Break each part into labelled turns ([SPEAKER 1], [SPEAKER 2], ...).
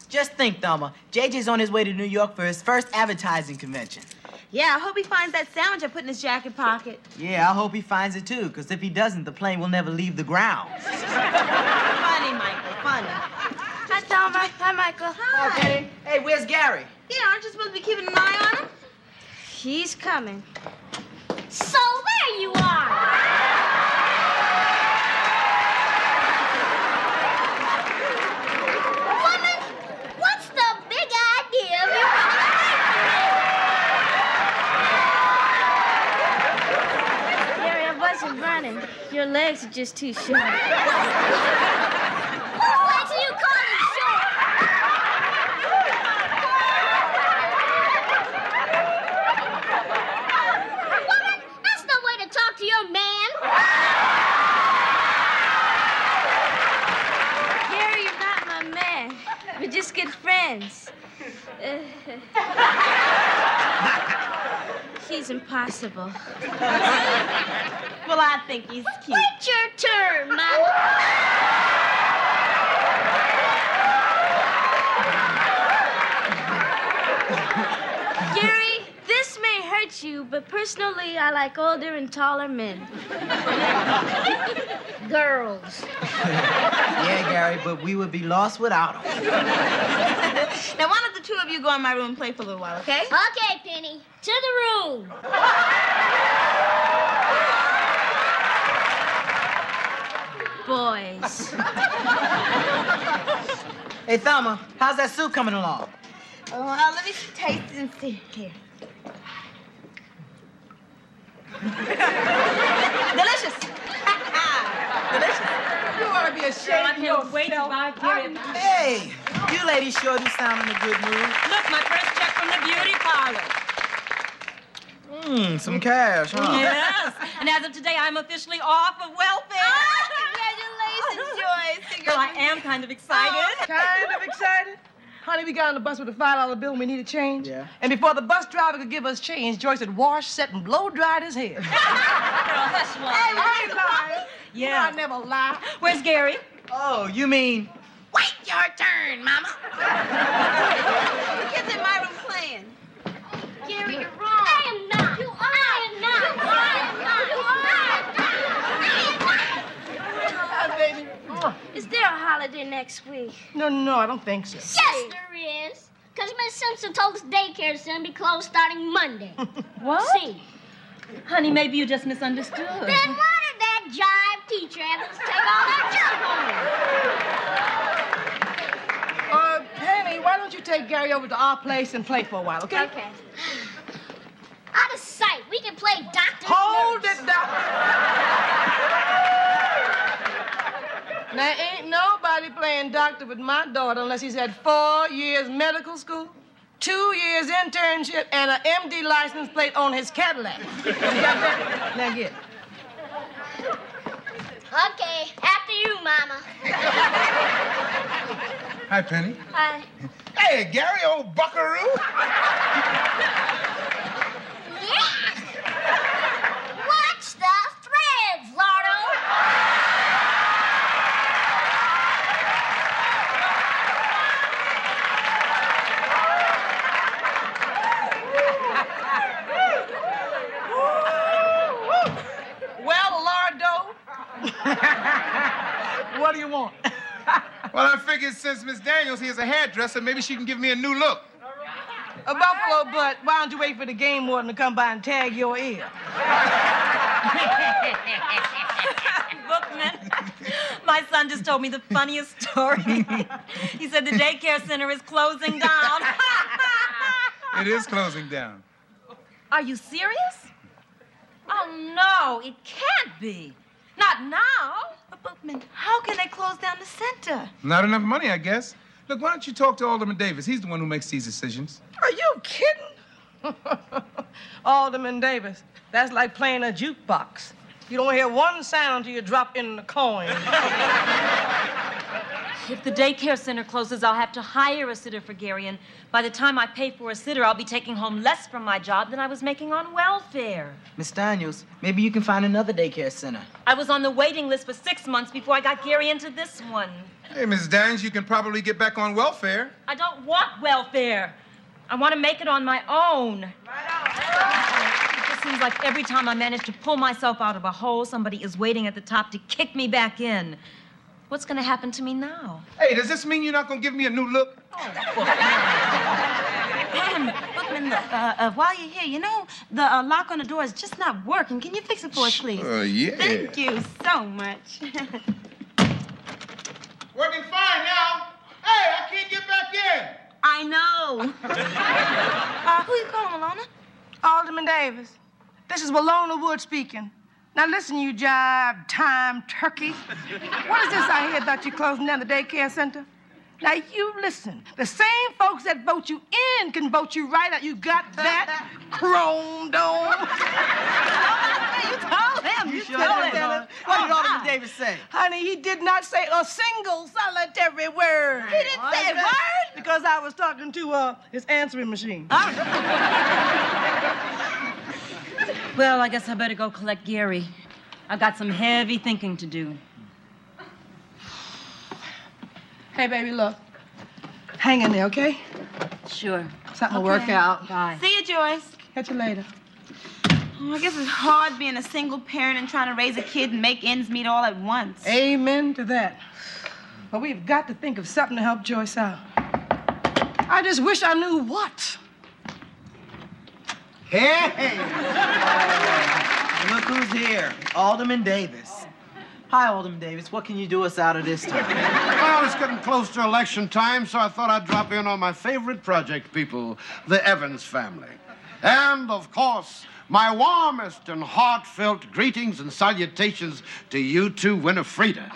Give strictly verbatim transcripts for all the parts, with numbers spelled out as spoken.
[SPEAKER 1] Just think, Thelma. J J's on his way to New York for his first advertising convention.
[SPEAKER 2] Yeah, I hope he finds that sandwich I put in his jacket pocket.
[SPEAKER 1] Yeah, I hope he finds it, too, because if he doesn't, the plane will never leave the ground.
[SPEAKER 2] Funny, Michael, funny.
[SPEAKER 3] Hi, Thelma. Hi, Michael.
[SPEAKER 2] Hi.
[SPEAKER 1] Okay. Hey, where's Gary?
[SPEAKER 2] Yeah, aren't you supposed to be keeping an eye on him?
[SPEAKER 3] He's coming.
[SPEAKER 4] So there you are.
[SPEAKER 3] Running. Your legs are just too short.
[SPEAKER 4] Whose legs are you calling short? Woman, that's no way to talk to your man.
[SPEAKER 3] Gary, you're not my man. We're just good friends. Uh, he's impossible.
[SPEAKER 2] Well, I think he's cute.
[SPEAKER 4] Wait your turn, Mama.
[SPEAKER 3] Gary, this may hurt you, but personally, I like older and taller men.
[SPEAKER 4] Girls.
[SPEAKER 1] Yeah, Gary, but we would be lost without him.
[SPEAKER 2] Now, why don't the two of you go in my room and play for a little while, okay?
[SPEAKER 4] Okay, Penny. To the room.
[SPEAKER 3] Boys.
[SPEAKER 1] Hey, Thelma, how's that soup coming along?
[SPEAKER 2] Oh, uh, let me taste it and see. Here. Delicious. Delicious.
[SPEAKER 5] You ought to be ashamed of yourself.
[SPEAKER 6] Wait till I get it.
[SPEAKER 1] Hey, you ladies sure do sound in a good mood.
[SPEAKER 6] Look, my first check from the beauty parlor.
[SPEAKER 1] Mmm, some cash, huh?
[SPEAKER 6] Yes. And as of today, I'm officially off of welfare.
[SPEAKER 2] Oh, congratulations, Joyce.
[SPEAKER 6] Well, I am kind of excited.
[SPEAKER 5] Kind of excited? Honey, we got on the bus with a five dollar bill and we needed change.
[SPEAKER 1] Yeah.
[SPEAKER 5] And before the bus driver could give us change, Joyce had washed, set, and blow-dried his hair.
[SPEAKER 6] Girl, hush,
[SPEAKER 5] Hey,
[SPEAKER 6] one.
[SPEAKER 5] I ain't lying.
[SPEAKER 6] Yeah.
[SPEAKER 5] You know I never lie.
[SPEAKER 6] Where's Gary?
[SPEAKER 1] Oh, you mean...
[SPEAKER 2] Wait your turn, Mama. The kids in my room playing.
[SPEAKER 4] Gary, you're wrong. I am not. You are. I am not. You are. I am not. You are.
[SPEAKER 5] Hi, baby.
[SPEAKER 3] Is there a holiday next week?
[SPEAKER 5] No, no, I don't think so.
[SPEAKER 4] Yes, there is. Because Miss Simpson told us daycare is going to be closed starting Monday.
[SPEAKER 6] What?
[SPEAKER 4] See.
[SPEAKER 6] Honey, maybe you just misunderstood.
[SPEAKER 4] Then why did that jive teacher have us take all that junk home?
[SPEAKER 5] Uh, Penny, why don't you take Gary over to our place and play for a while, okay?
[SPEAKER 4] Okay. Out of sight. We can play doctor.
[SPEAKER 5] Hold it down. Now, ain't nobody playing doctor with my daughter unless he's had four years medical school, two years internship, and an M D license plate on his Cadillac. You got that? Now get it.
[SPEAKER 4] Okay, after you, Mama.
[SPEAKER 7] Hi, Penny.
[SPEAKER 3] Hi.
[SPEAKER 7] Hey, Gary, old buckaroo.
[SPEAKER 4] Yeah. Watch the threads, Lardo.
[SPEAKER 5] Well, Lardo, what do you want?
[SPEAKER 7] Well, I figured since Miss Daniels here's a hairdresser, maybe she can give me a new look.
[SPEAKER 5] A buffalo butt, why don't you wait for the game warden to come by and tag your ear?
[SPEAKER 6] Bookman, my son just told me the funniest story. He said the daycare center is closing down.
[SPEAKER 7] It is closing down.
[SPEAKER 6] Are you serious? Oh, no, it can't be. Not now. But, Bookman, how can they close down the center?
[SPEAKER 7] Not enough money, I guess. Look, why don't you talk to Alderman Davis? He's the one who makes these decisions.
[SPEAKER 5] Are you kidding? Alderman Davis, that's like playing a jukebox. You don't hear one sound until you drop in the coin.
[SPEAKER 6] If the daycare center closes, I'll have to hire a sitter for Gary, and by the time I pay for a sitter, I'll be taking home less from my job than I was making on welfare.
[SPEAKER 1] Miss Daniels, maybe you can find another daycare center.
[SPEAKER 6] I was on the waiting list for six months before I got Gary into this one.
[SPEAKER 7] Hey, Miss Daniels, you can probably get back on welfare.
[SPEAKER 6] I don't want welfare. I want to make it on my own. It just seems like every time I manage to pull myself out of a hole, somebody is waiting at the top to kick me back in. What's going to happen to me now?
[SPEAKER 7] Hey, does this mean you're not going to give me a new look?
[SPEAKER 8] Um, Bookman, uh, uh, while you're here, you know, the uh, lock on the door is just not working. Can you fix it for us, please?
[SPEAKER 7] Uh, yeah.
[SPEAKER 8] Thank you so much.
[SPEAKER 7] Working fine now. Hey, I can't get back in.
[SPEAKER 8] I know. uh, who you calling, Walona?
[SPEAKER 5] Alderman Davis, this is Walona Wood speaking. Now listen, you jive time turkey. What is this I hear about you closing down the daycare center? Now you listen. The same folks that vote you in can vote you right out. You got that? Chrome dome.
[SPEAKER 8] You told him. You,
[SPEAKER 1] Sure
[SPEAKER 8] told
[SPEAKER 1] did,
[SPEAKER 8] him.
[SPEAKER 1] Mama. What did Alderman Davis say?
[SPEAKER 5] Honey, he did not say a single solitary word.
[SPEAKER 8] He didn't say a word?
[SPEAKER 5] Because I was talking to uh, his answering machine.
[SPEAKER 6] Well, I guess I better go collect Gary. I've got some heavy thinking to do.
[SPEAKER 5] Hey, baby, look. Hang in there, okay?
[SPEAKER 6] Sure.
[SPEAKER 5] Something will work out.
[SPEAKER 6] Bye.
[SPEAKER 8] See you, Joyce.
[SPEAKER 5] Catch you later.
[SPEAKER 8] Oh, I guess it's hard being a single parent and trying to raise a kid and make ends meet all at once.
[SPEAKER 5] Amen to that. But we've got to think of something to help Joyce out. I just wish I knew what.
[SPEAKER 1] Hey! Uh, look who's here. Alderman Davis. Hi, Alderman Davis. What can you do us out of this time?
[SPEAKER 9] Well, it's getting close to election time, so I thought I'd drop in on my favorite project people, the Evans family. And, of course, my warmest and heartfelt greetings and salutations to you two, Winifreda.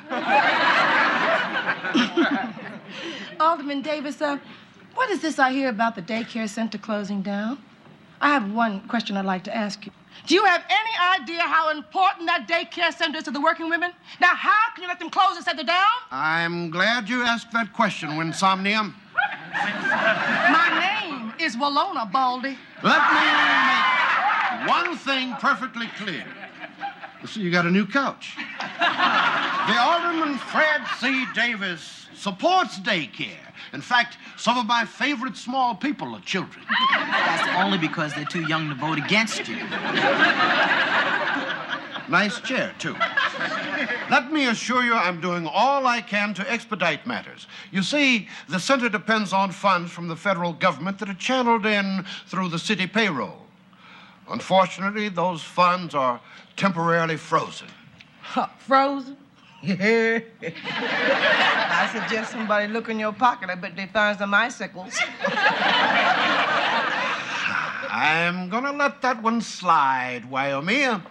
[SPEAKER 5] Alderman Davis, uh, what is this I hear about the daycare center closing down? I have one question I'd like to ask you. Do you have any idea how important that daycare center is to the working women? Now, how can you let them close and center down?
[SPEAKER 9] I'm glad you asked that question, Winsomnia.
[SPEAKER 5] My name is Walona Baldy.
[SPEAKER 9] Let me make one thing perfectly clear. You see, you got a new couch. The Alderman Fred C. Davis supports daycare. In fact, some of my favorite small people are children.
[SPEAKER 1] That's only because they're too young to vote against you.
[SPEAKER 9] Nice chair, too. Let me assure you I'm doing all I can to expedite matters. You see, the center depends on funds from the federal government that are channeled in through the city payroll. Unfortunately, those funds are temporarily frozen.
[SPEAKER 5] Huh, frozen? Yeah. I suggest somebody look in your pocket. I bet they find some icicles.
[SPEAKER 9] I'm gonna let that one slide, Wyoming.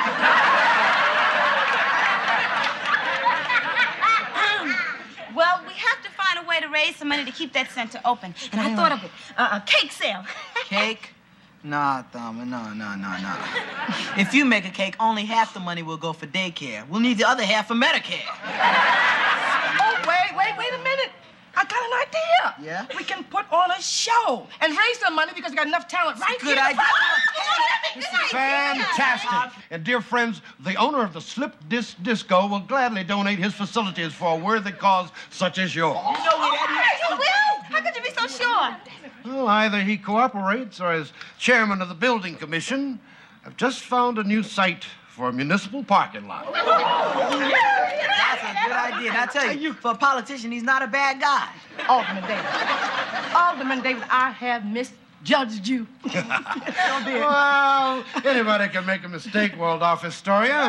[SPEAKER 8] Well, we have to find a way to raise some money to keep that center open. And I thought of it. Uh, a cake sale.
[SPEAKER 1] Cake? Nah, Thurman, no, no, no, no. If you make a cake, only half the money will go for daycare. We'll need the other half for Medicare.
[SPEAKER 5] Oh, wait, wait, wait a minute. I got an idea.
[SPEAKER 1] Yeah?
[SPEAKER 5] We can put on a show and raise some money because we got enough talent right
[SPEAKER 1] Good
[SPEAKER 5] here.
[SPEAKER 1] idea.
[SPEAKER 9] This is fantastic. And dear friends, the owner of the Slip Disc Disco will gladly donate his facilities for a worthy cause such as yours.
[SPEAKER 1] You know where that
[SPEAKER 8] You will? How could you be so sure?
[SPEAKER 9] Well, either he cooperates or as chairman of the building commission, I've just found a new site for a municipal parking lot.
[SPEAKER 1] That's a good idea. And I tell you, for a politician, he's not a bad guy.
[SPEAKER 5] Alderman Davis. Alderman Davis, I have misjudged you.
[SPEAKER 9] Well, anybody can make a mistake, Waldorf Astoria.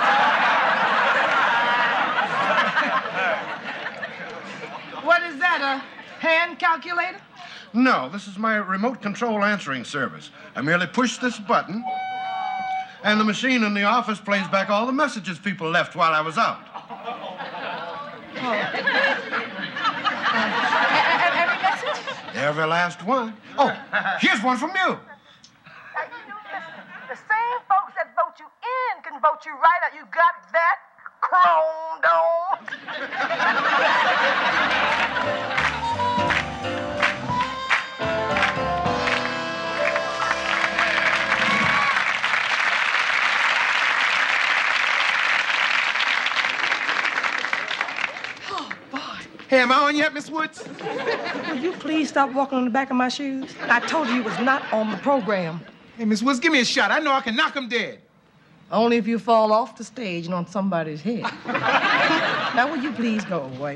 [SPEAKER 5] What is that, a hand calculator?
[SPEAKER 9] No, this is my remote control answering service. I merely push this button, and the machine in the office plays back all the messages people left while I was out.
[SPEAKER 5] Every message?
[SPEAKER 9] Every last one. Oh, here's one from you.
[SPEAKER 5] The same folks that vote you in can vote you right out. You got that? Chrome dome.
[SPEAKER 7] Hey, am I on yet, Miss Woods?
[SPEAKER 5] Will you please stop walking on the back of my shoes? I told you you was not on the program.
[SPEAKER 7] Hey, Miss Woods, give me a shot. I know I can knock him dead.
[SPEAKER 5] Only if you fall off the stage and on somebody's head. Now, will you please go away?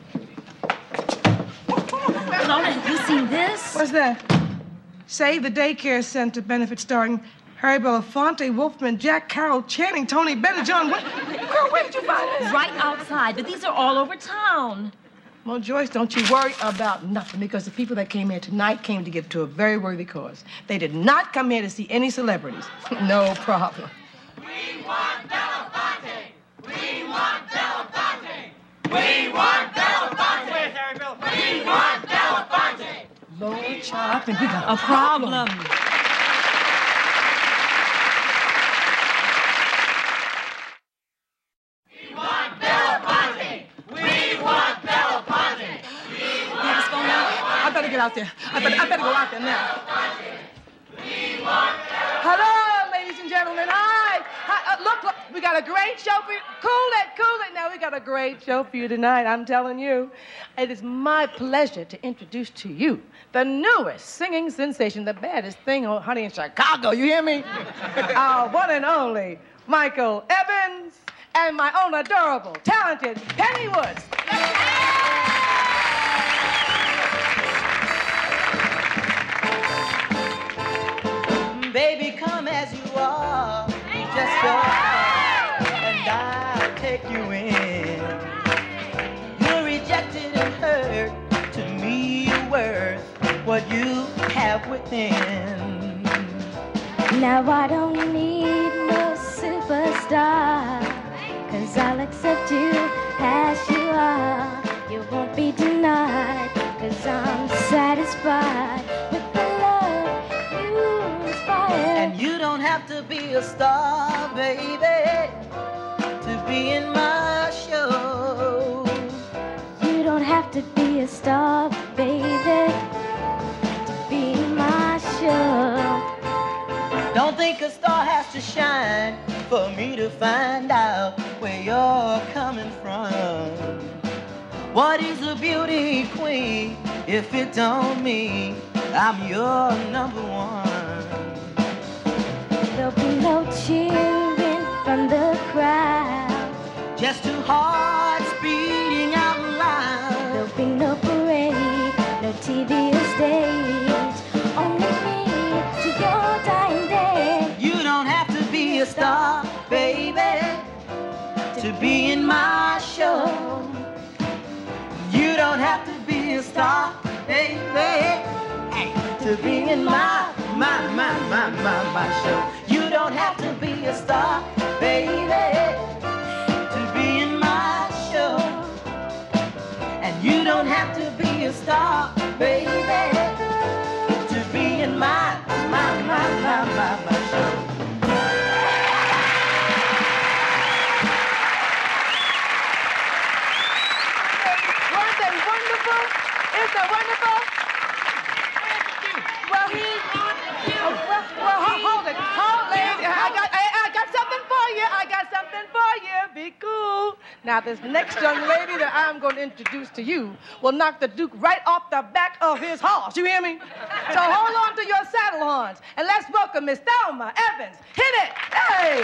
[SPEAKER 6] Lona, you seen this?
[SPEAKER 5] What's that? Save the Daycare Center benefit starring Harry Belafonte, Wolfman, Jack Carroll, Channing, Tony Bennett, John. What? Girl, where did you find this?
[SPEAKER 6] Right outside, but these are all over town.
[SPEAKER 5] Well, Joyce, don't you worry about nothing, because the people that came here tonight came to give to a very worthy cause. They did not come here to see any celebrities. No problem.
[SPEAKER 2] We want Belafonte! We want Belafonte! We want Belafonte! Where's Harry Belafonte? We want Belafonte!
[SPEAKER 5] Lord, child, I think we got a problem.
[SPEAKER 2] We want Belafonte! We want Belafonte! We want
[SPEAKER 6] What's going on?
[SPEAKER 5] I better get out there. I better, I better go out there now.
[SPEAKER 2] We want
[SPEAKER 5] Hello, ladies and gentlemen. Hi. Hi. Uh, look, look, we got a great show for you. Cool it, cool it. Now, we got a great show for you tonight, I'm telling you. It is my pleasure to introduce to you the newest singing sensation, the baddest thing, oh, honey, in Chicago. You hear me? Our one and only Michael Evans and my own adorable, talented Penny Woods.
[SPEAKER 1] Baby, come as you are, just go, and I'll take you in. You're rejected and hurt, to me you're worth what you have within.
[SPEAKER 3] Now I don't need no superstar, 'cause I'll accept you as you are. You won't be denied, 'cause I'm satisfied with the love you inspire.
[SPEAKER 1] And you don't have to be a star, baby, to be in my show.
[SPEAKER 3] You don't have to be a star, baby, to be in my show.
[SPEAKER 1] Don't think a star has to shine for me to find out where you're coming from. What is a beauty queen if it don't mean I'm your number one?
[SPEAKER 3] There'll be no cheering from the crowd,
[SPEAKER 1] just two hearts beating out loud.
[SPEAKER 3] There'll be no parade, no T V or stage, only me to your dying day.
[SPEAKER 1] You don't have to be a star, baby, to be in my show. You don't have to be a star, baby, to be in my, my, my, my, my, my show. You don't have to be a star, baby, to be in my show. And you don't have to be a star, baby, to be in my, my, my, my, my, my show.
[SPEAKER 5] Isn't that wonderful? Well, he, oh, well, well, hold, hold it. Hold, lady. I got, I, I got something for you. I got something for you. Be cool. Now, this next young lady that I'm going to introduce to you will knock the Duke right off the back of his horse. You hear me? So hold on to your saddle horns, and let's welcome Miss Thelma Evans. Hit it. Hey!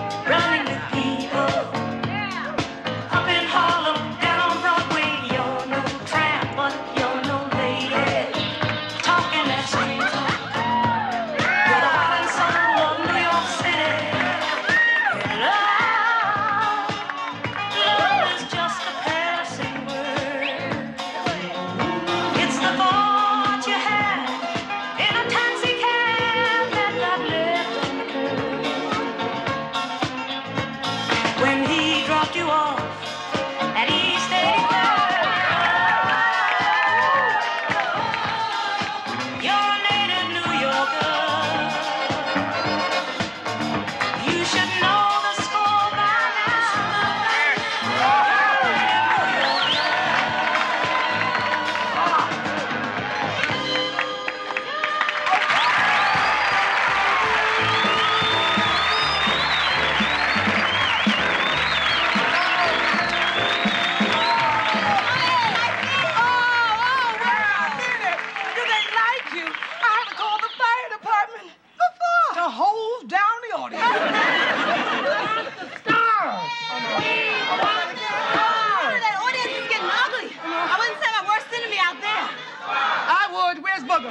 [SPEAKER 2] Up in Harlem, down on Broadway, you're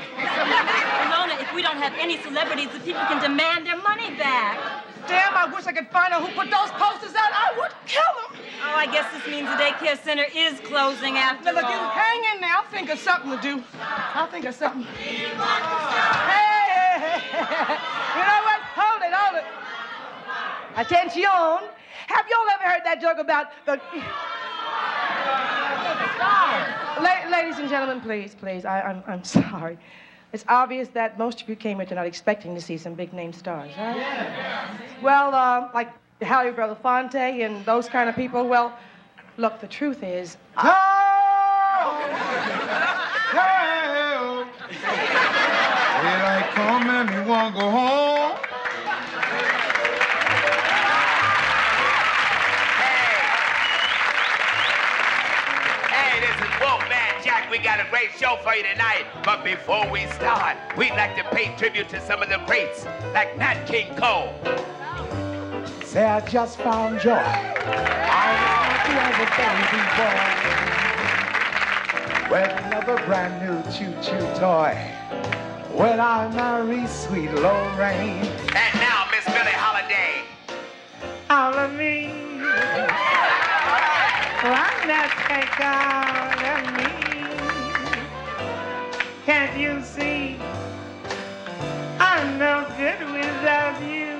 [SPEAKER 6] Ilona, if we don't have any celebrities, the people can demand their money back.
[SPEAKER 5] Damn, I wish I could find out who put those posters out. I would kill them.
[SPEAKER 6] Oh, I guess this means the daycare center is closing after
[SPEAKER 5] Now, look, you
[SPEAKER 6] all.
[SPEAKER 5] hang in there. I'll think of something to do. I'll think of something. Hey, hey, hey, hey. You know what? Hold it, hold it. Attention. Have you all ever heard that joke about the... La- ladies and gentlemen, please, please, I, I'm, I'm sorry. It's obvious that most of you came here tonight expecting to see some big-name stars, right? Yeah. Well, uh, like Harry Belafonte and those kind of people, well, look, the truth is...
[SPEAKER 7] Oh! Hey, daylight come and you want to go home?
[SPEAKER 10] We got a great show for you tonight, but before we start, we'd like to pay tribute to some of the greats, like Nat King Cole.
[SPEAKER 11] Say I just found joy. I was happy as a baby boy with another brand new choo-choo toy when I marry sweet Lorraine.
[SPEAKER 10] And now, Miss Billie Holiday.
[SPEAKER 11] All of me, why not take all of me? Can't you see I'm no good without you?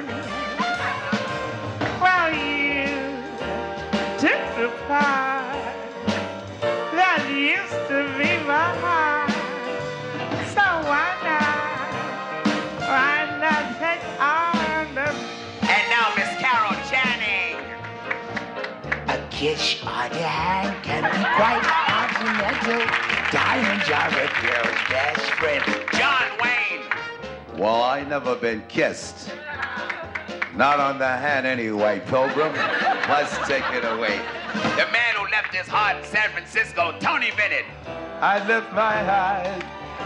[SPEAKER 11] Well, you took the part that used to be my heart. So why not, why not take on the...
[SPEAKER 10] And now, Miss Carol Channing.
[SPEAKER 12] A kiss on your hand can be quite continental. Diamonds are a girl's best friend.
[SPEAKER 10] John Wayne.
[SPEAKER 13] Well, I never been kissed. Not on the hand anyway, Pilgrim. Let's take it away.
[SPEAKER 10] The man who left his heart in San Francisco, Tony Bennett.
[SPEAKER 11] I left my heart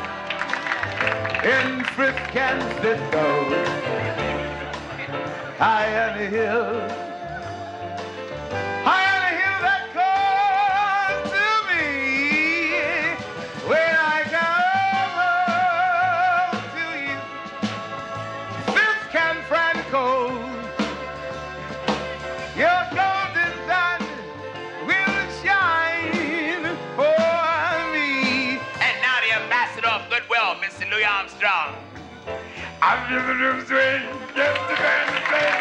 [SPEAKER 11] in Frith, Kansas Road, high on the hill, high on the hill that calls to me when I come home to you. Frith, Can Franco, your golden sun will shine for me.
[SPEAKER 10] And now the ambassador of goodwill, Mister Louis Armstrong.
[SPEAKER 11] I'm just a little swing, just a man to play.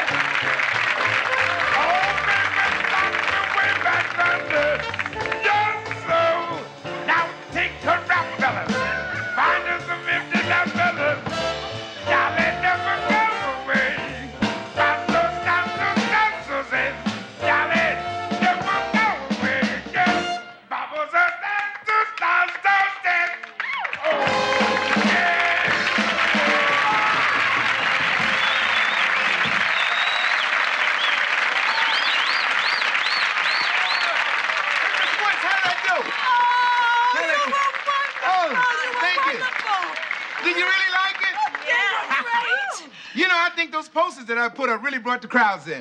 [SPEAKER 11] Oh, baby, stop the way back thunder. Just so. Now take her out, fellas. Find us some empty left fellas. Y'all let never go away. Stop those, stop those, stop those, and y'all let never go away. Yes, bubbles are dance to stars, stars, dance. Oh, yeah.
[SPEAKER 7] Oh, thank you. Did you really like it?
[SPEAKER 5] Yeah, great.
[SPEAKER 7] You know, I think those posters that I put up really brought the crowds in.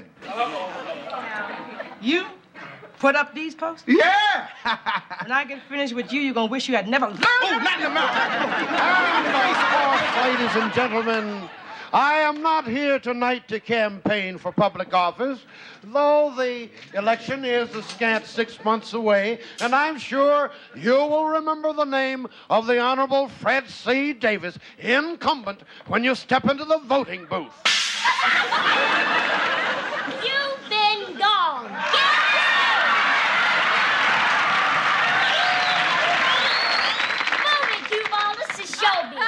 [SPEAKER 5] You put up these posters?
[SPEAKER 7] Yeah.
[SPEAKER 5] When I get finished with you, you're going to wish you had never learned.
[SPEAKER 7] Oh, not in the mouth.
[SPEAKER 9] Ladies and gentlemen, I am not here tonight to campaign for public office, though the election is a scant six months away, and I'm sure you will remember the name of the Honorable Fred C. Davis, incumbent, when you step into the voting booth.
[SPEAKER 4] You've been gone. Move it, Duval. This is Shelby.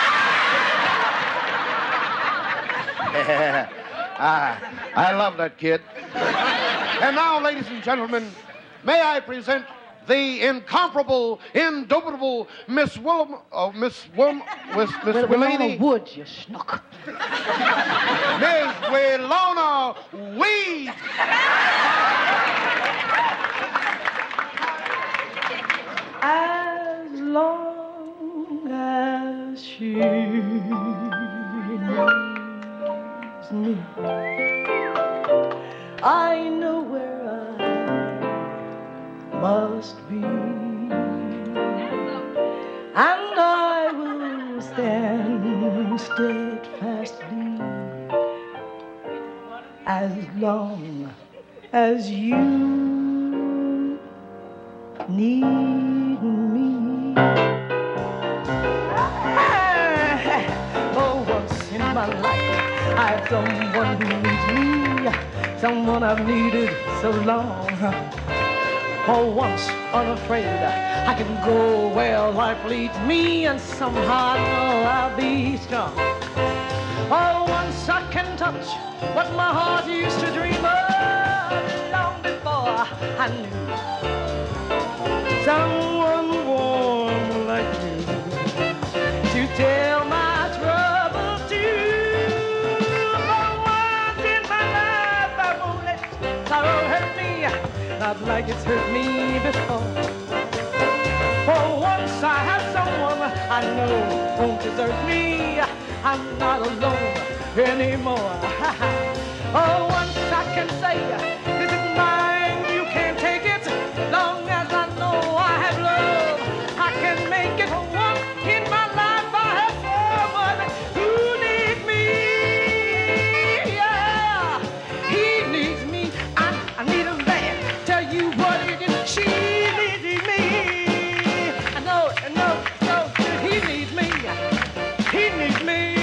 [SPEAKER 9] ah, I love that kid. And now, ladies and gentlemen, may I present the incomparable, indubitable Miss Willem, oh, Miss Willem, Miss, Miss
[SPEAKER 1] Well,
[SPEAKER 9] Willini.
[SPEAKER 1] Willona Woods, you schnook.
[SPEAKER 9] Miss Willona Weed.
[SPEAKER 5] As long as she needs me, I know where I must be, and I will as long as you need me. Oh, once in my life, I have someone who needs me, someone I've needed so long. Oh, once unafraid, I can go where life leads me, and somehow I know I'll be strong. Oh, once I can touch what my heart used to dream of long before I knew someone warm like you to tell my trouble to. For once in my life, I won't let sorrow hurt me, not like it's hurt me before. For once I have someone I know won't desert me, I'm not alone anymore. Oh, once I can say, this is mine, you can't take it. Long as I know I have love, I can make it. Once in my life I have someone who needs me. Yeah, he needs me. I, I need a man. Tell you what it is, she needs me. I know, I know, so he needs me. He needs me.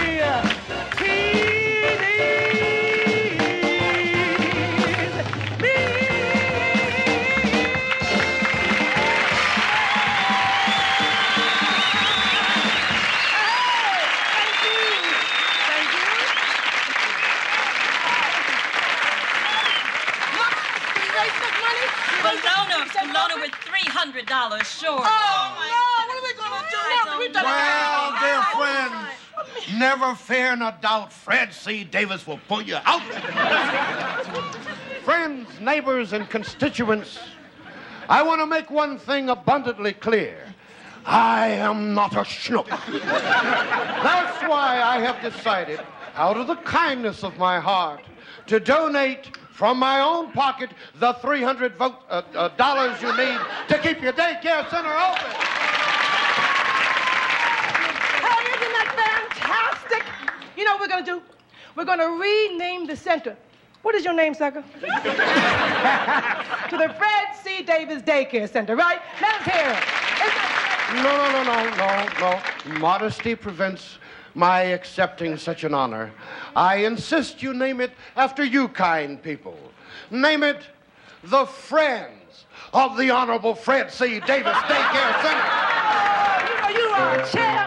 [SPEAKER 6] Bologna with three hundred dollars short.
[SPEAKER 5] Oh, no, what are we going to do now? We've done
[SPEAKER 9] Well, dear friends, never fear nor doubt, Fred C. Davis will pull you out. Friends, neighbors, and constituents, I want to make one thing abundantly clear. I am not a schnook. That's why I have decided, out of the kindness of my heart, to donate from my own pocket the three hundred vote, uh, uh, dollars you need to keep your daycare center open.
[SPEAKER 5] Hey, isn't that fantastic? You know what we're going to do? We're going to rename the center. What is your name, sucker? To the Fred C. Davis Daycare Center, right? Let us hear it.
[SPEAKER 9] No, no, no, no, no, no. Modesty prevents my accepting such an honor. I insist you name it after you kind people. Name it the Friends of the Honorable Fred C. Davis Daycare Center.
[SPEAKER 5] Oh, you know, you are a champ.